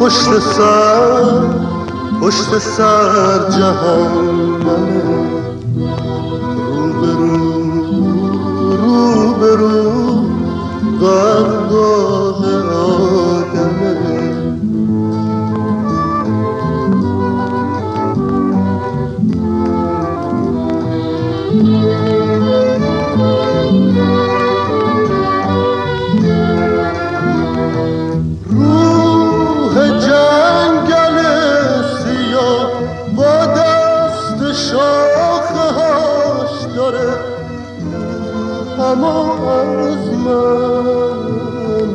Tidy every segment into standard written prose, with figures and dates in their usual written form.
پشت سر جهنمه، روبرو قرگاه آدمه. اما از من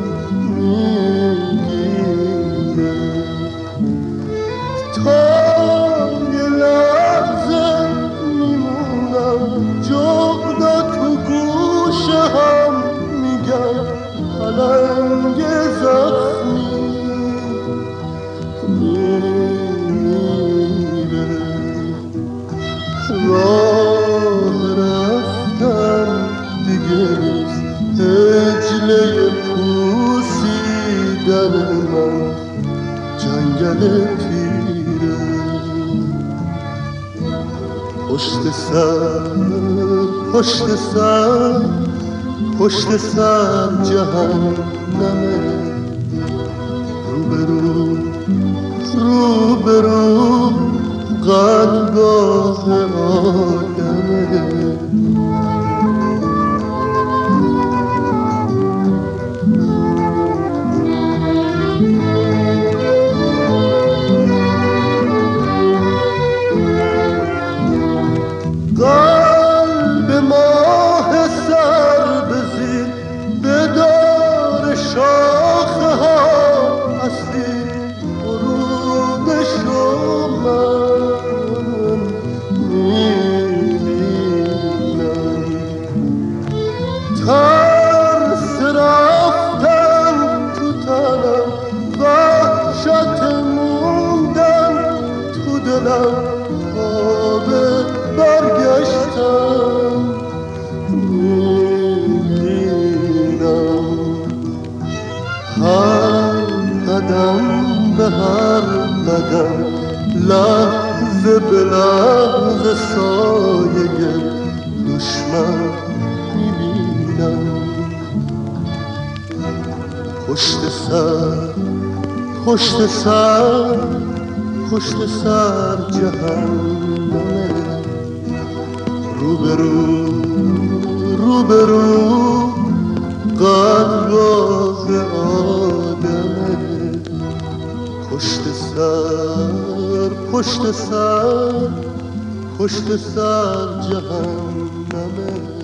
میگیره تا یه لحظه میمونم جغدا تو گوشه هم میگم پلنگ زخمی میمیره. هجله پوسیدن من جنگل پیره. پشت سر جهنمه، روبرو قلبگاه آدمه. قلب ماه سر بزیر بدار شاخه ها اصلی غروبشو من میبینم. ترس رفتن تو تنم، وحشت موندن تو دلم، برگشتم میبینم. هر قدم به هر قدم، لحظه به لحظه سایه دشمن میبینم. پشت سر جهنمه، روبرو قلبگاه آدمه. پشت سر جهنمه.